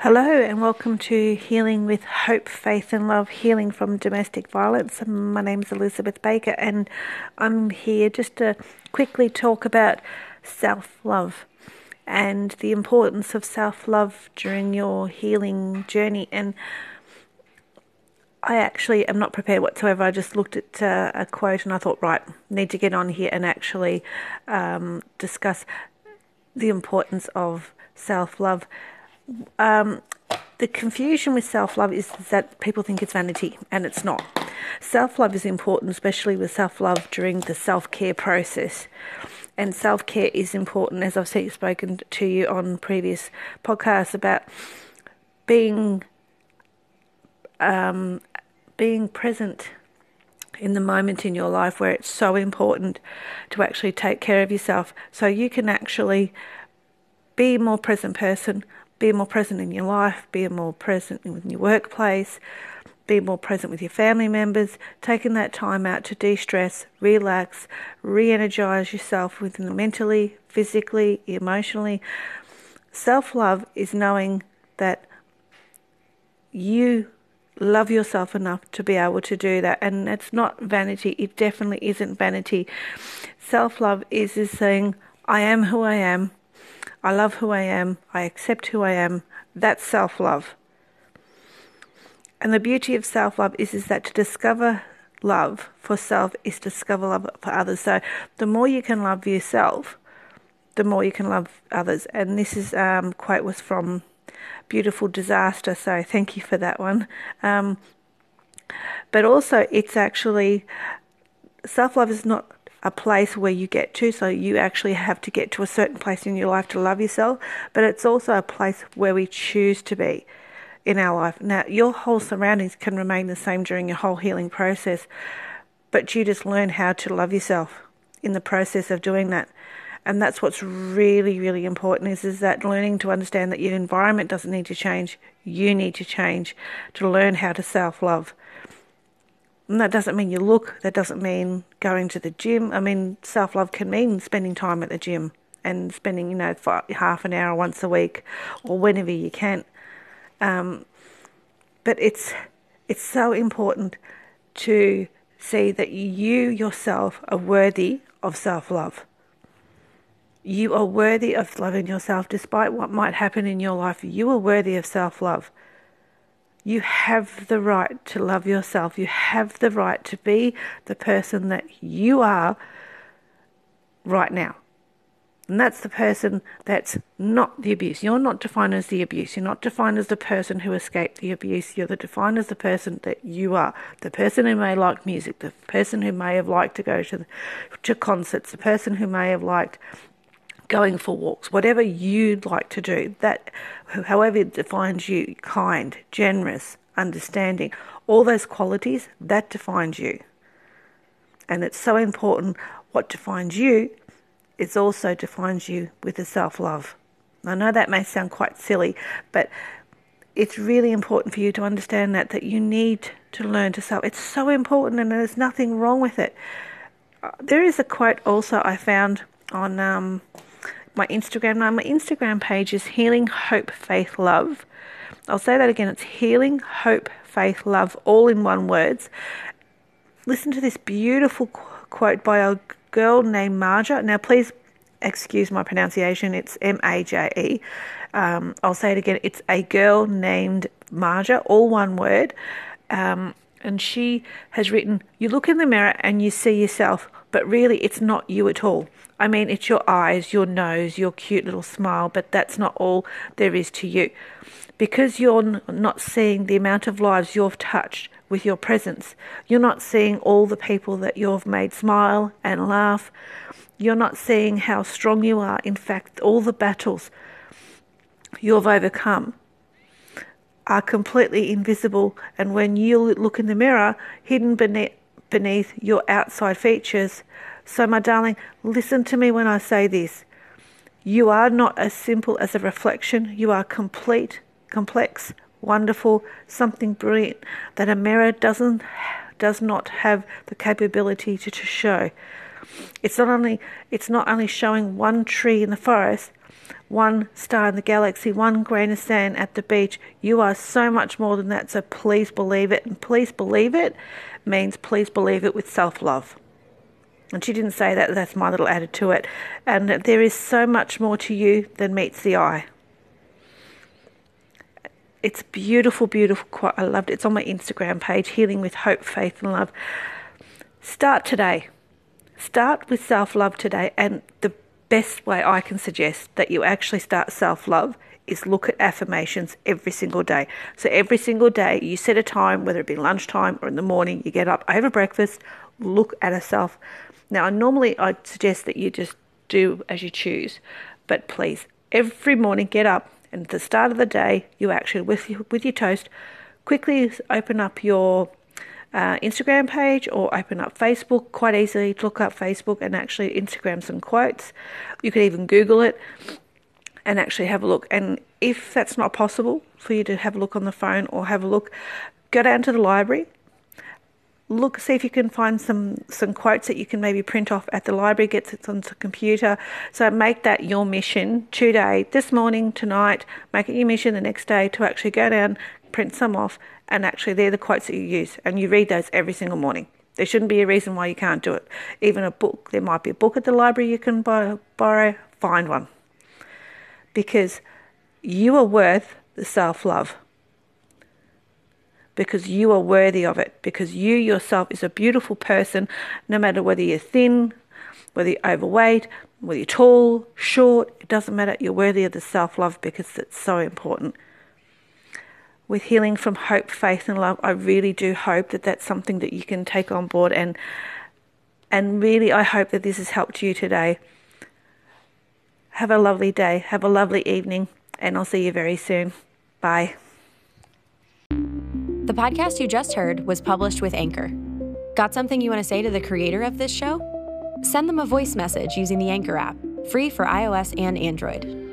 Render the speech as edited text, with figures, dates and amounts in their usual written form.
Hello and welcome to Healing with Hope, Faith and Love, Healing from Domestic Violence. My name is Elizabeth Baker and I'm here just to quickly talk about self-love and the importance of self-love during your healing journey. And I actually am not prepared whatsoever. I just looked at a quote and I thought, right, need to get on here and actually discuss the importance of self-love. The confusion with self-love is that people think it's vanity, and it's not. Self-love is important, especially with self-love during the self-care process. And self-care is important, as I've spoken to you on previous podcasts, about being present in the moment in your life where it's so important to actually take care of yourself so you can actually be a more present person, be more present in your life, be more present in your workplace, be more present with your family members, taking that time out to de-stress, relax, re-energize yourself mentally, physically, emotionally. Self-love is knowing that you love yourself enough to be able to do that. And it's not vanity. It definitely isn't vanity. Self-love is saying, I am who I am. I love who I am. I accept who I am. That's self-love. And the beauty of self-love is that to discover love for self is to discover love for others. So the more you can love yourself, the more you can love others. And this is quote was from Beautiful Disaster. So thank you for that one. But also it's actually, self-love is not a place where you get to, so you actually have to get to a certain place in your life to love yourself, but it's also a place where we choose to be in our life. Now, your whole surroundings can remain the same during your whole healing process, but you just learn how to love yourself in the process of doing that. And that's what's really, really important is that learning to understand that your environment doesn't need to change. You need to change to learn how to self-love. And that doesn't mean you look, that doesn't mean going to the gym. I mean, self-love can mean spending time at the gym and spending, for half an hour once a week or whenever you can. But it's so important to see that you yourself are worthy of self-love. You are worthy of loving yourself despite what might happen in your life. You are worthy of self-love. You have the right to love yourself. You have the right to be the person that you are right now. And that's the person that's not the abuse. You're not defined as the abuse. You're not defined as the person who escaped the abuse. You're defined as the person that you are. The person who may like music, the person who may have liked to go to concerts, the person who may have liked going for walks, whatever you'd like to do, that however it defines you, kind, generous, understanding, all those qualities, that defines you. And it's so important what defines you, it also defines you with the self-love. I know that may sound quite silly, but it's really important for you to understand that you need to learn to self. It's so important and there's nothing wrong with it. There is a quote also I found on my Instagram. Now, my Instagram page is Healing, Hope, Faith, Love. I'll say that again. It's Healing, Hope, Faith, Love, all in one words. Listen to this beautiful quote by a girl named Marja. Now, please excuse my pronunciation. It's M-A-J-E. I'll say it again. It's a girl named Marja, all one word. And she has written, you look in the mirror and you see yourself, but really it's not you at all. I mean, it's your eyes, your nose, your cute little smile, but that's not all there is to you. Because you're not seeing the amount of lives you've touched with your presence, you're not seeing all the people that you've made smile and laugh, you're not seeing how strong you are. In fact, all the battles you've overcome are completely invisible, and when you look in the mirror, hidden beneath your outside features. So, my darling, listen to me when I say this. You are not as simple as a reflection. You are complete, complex, wonderful, something brilliant that a mirror does not have the capability to show. It's not only showing one tree in the forest, one star in the galaxy, one grain of sand at the beach. You are so much more than that, so please believe it. And please believe it means please believe it with self-love. And she didn't say that, that's my little added to it. And there is so much more to you than meets the eye. It's beautiful, beautiful quote. I loved it. It's on my Instagram page, Healing with Hope, Faith and Love. Start today. Start with self-love today. And the best way I can suggest that you actually start self-love is look at affirmations every single day. So every single day you set a time, whether it be lunchtime or in the morning, you get up over breakfast, look at a self. Now, normally I'd suggest that you just do as you choose, but please, every morning get up and at the start of the day, you actually, with your toast, quickly open up your Instagram page or open up Facebook. Quite easily to look up Facebook and actually Instagram some quotes. You could even Google it and actually have a look. And if that's not possible for you to have a look on the phone or have a look, go down to the library. Look, see if you can find some quotes that you can maybe print off at the library, get it on the computer. So make that your mission today, this morning, tonight, make it your mission the next day to actually go down, print some off, and actually they're the quotes that you use. And you read those every single morning. There shouldn't be a reason why you can't do it. Even a book, there might be a book at the library you can borrow, find one. Because you are worth the self-love. Because you are worthy of it. Because you yourself is a beautiful person, no matter whether you're thin, whether you're overweight, whether you're tall, short, it doesn't matter. You're worthy of the self-love because it's so important. With Healing from Hope, Faith and Love, I really do hope that that's something that you can take on board and really I hope that this has helped you today. Have a lovely day, have a lovely evening, and I'll see you very soon. Bye. The podcast you just heard was published with Anchor. Got something you want to say to the creator of this show? Send them a voice message using the Anchor app, free for iOS and Android.